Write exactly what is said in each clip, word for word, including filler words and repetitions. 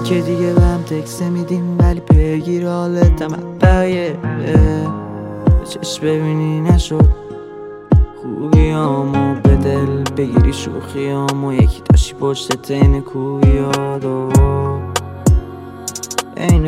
گفتیم که دیگه به هم تکس میدیم ولی پیگیر حالتم بقیه چشم ببینی نشد خوبیامو به دل بگیری شوخیامو یکی داشتی پشت این کویادو این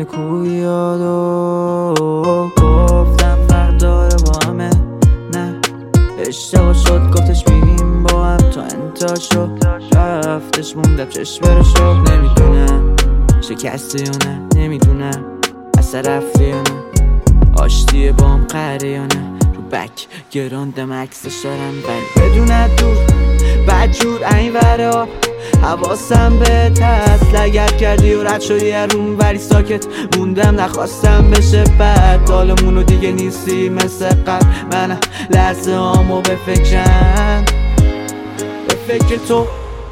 کویادو گفتم فرق داره با همه نه اشتباه شد گفتش میریم با هم تا انتها شد رفتش موندم چشم رو شد نمیدونم شکسته یا نه نمیدونم اصلا رفته یا نه آشتیه با هم قهره یا نه رو بک گراندم عکسش دارم ولی بدون دور بدجور این ورا حواسم به هست لگت کردی و رد شدی هرون ولی ساکت موندم نخواستم بشه بد دالمونو دیگه نیستی مثل قبل من لحظه هامو به فکرم به فکر تو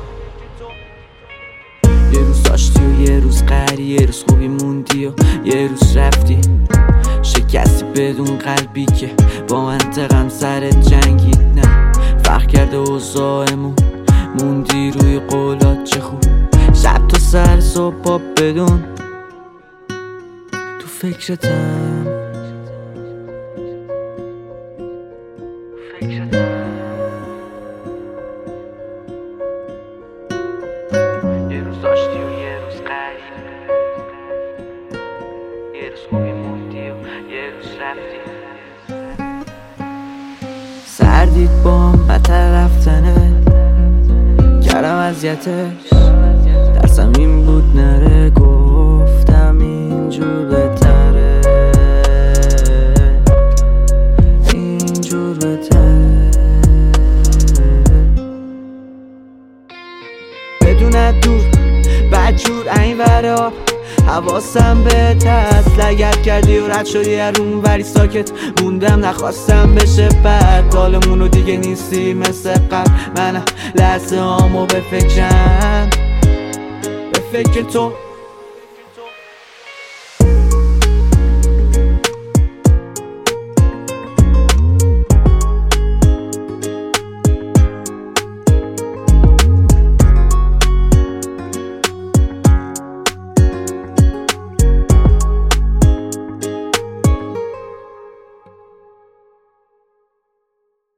یه روز داشتی و یه روز قهری یه روز خوبی موندی و یه روز رفتی شکستی بدون قلبی که با منطقم سرت جنگید نه فرق کرده اوضاعمون موندی روی قولات چه خوب شب تا سر صبح بدون تو فکرتم یه روز داشتی و یه روز قهری یه روز خوبی موندی و یه روز رفتی سردید با هم بدتر رفتنه کردم اذیتش درسم این بود نره گفتم اینجور بهتره اینجور بهتره بدون دور بدجور این ورا حواسم به هست لگت کردی و رد شدی هرون ولی ساکت موندم نخواستم بشه بد حالمونو دیگه نیستی مثل قبل من لحظه هامو به فکرم به فکر تو